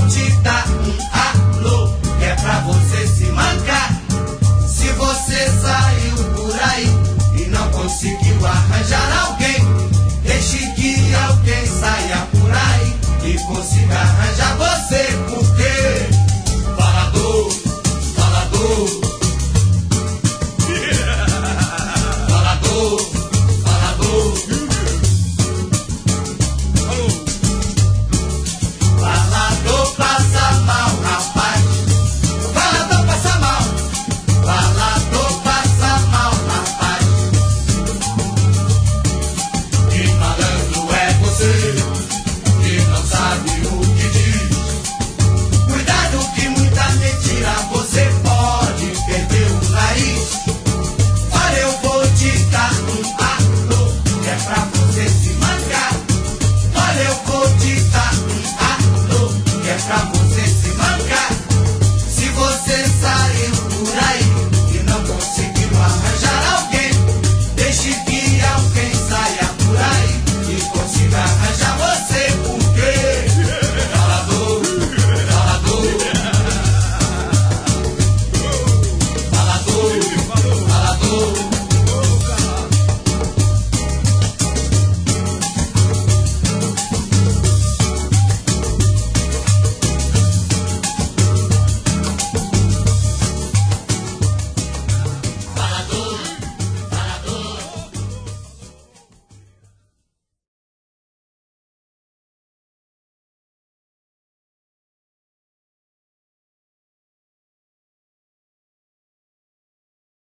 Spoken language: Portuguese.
te dar um alô, que é pra você se mancar. Se você saiu por aí e não conseguiu arranjar alguém, deixe que alguém saia por aí e consiga arranjar você, porque falador, falador, falador, falador, falador passa mal, rapaz. Falador passa mal, falador passa mal, rapaz. Que malandro é você, que não sabe o que diz. Cuidado que muita mentira você pode perder o nariz. Olha, eu vou te dar um alô, que é pra você se mancar. Olha, eu vou te dar um alô, que é pra você